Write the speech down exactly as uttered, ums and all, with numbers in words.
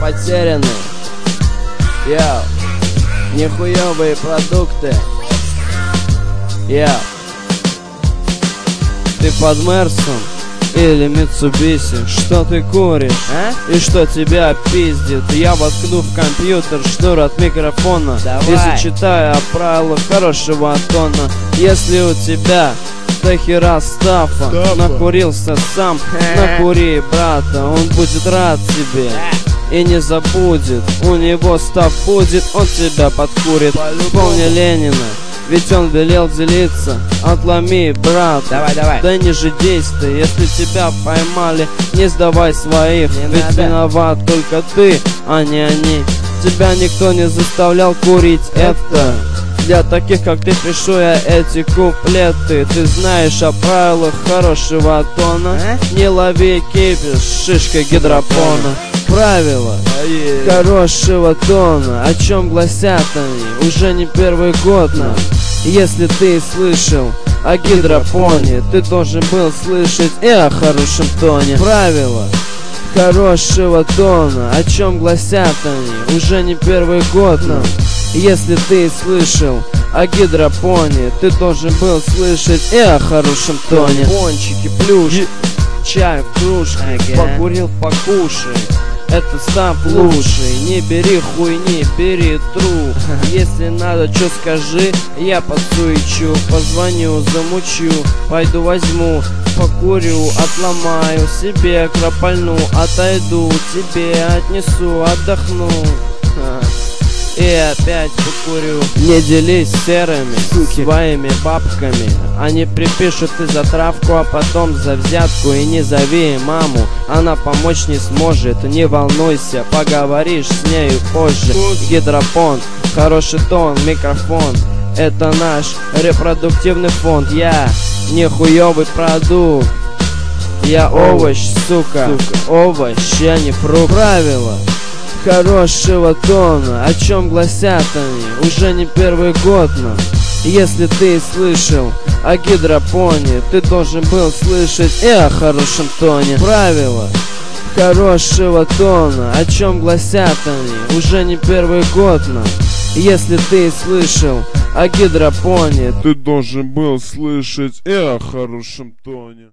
потеряны. Йоу, нихуёвые продукты. Йоу, ты под Мерсом или Митсубиси? Что ты куришь, а? И что тебя пиздит? Я воткну в компьютер шнур от микрофона. Давай. И зачитаю о правилах хорошего тона. Если у тебя до хера стафа, накурился сам, накури брата, он будет рад тебе и не забудет. У него став будет, он тебя подкурит. Помни Ленина, ведь он велел делиться. Отломи, брат, давай, давай. Да не жидись ты, если тебя поймали, не сдавай своих, не ведь надо. Виноват только ты, а не они. Тебя никто не заставлял курить это. Для таких, как ты, пишу я эти куплеты. Ты знаешь о правилах хорошего тона. а? Не лови кипиш, шишка гидропона. Правила хорошего тона, о чем гласят они уже не первый год нам. Если ты слышал о гидропоне, ты должен был слышать и о хорошем тоне. Правила хорошего тона, о чем гласят они уже не первый год нам. Если ты слышал о гидропоне, ты должен был слышать и о хорошем тоне. Пончики, плюшки, чай в кружке, покурил, покушай. Это став лучше, не бери хуйни, бери труп. Если надо, чё скажи, я подсуечу. Позвоню, замучу, пойду возьму, покурю, отломаю, себе кропальну, отойду, тебе отнесу, отдохну и опять покурю. Не делись серыми суки своими бабками. Они припишут и за травку, а потом за взятку. И не зови маму, она помочь не сможет. Не волнуйся, поговоришь с нею позже. Гидропон, хороший тон, микрофон. Это наш репродуктивный фонд. Я не хуёвый продукт. Я овощ, сука, сука. Овощ, я не фрукт. Правила хорошего тона, о чем гласят они уже не первый год нам. Если ты слышал о гидропоне, ты должен был слышать и о хорошем тоне. Правила хорошего тона, о чем гласят они уже не первый год нам. Если ты слышал о гидропоне, ты должен был слышать и о хорошем тоне.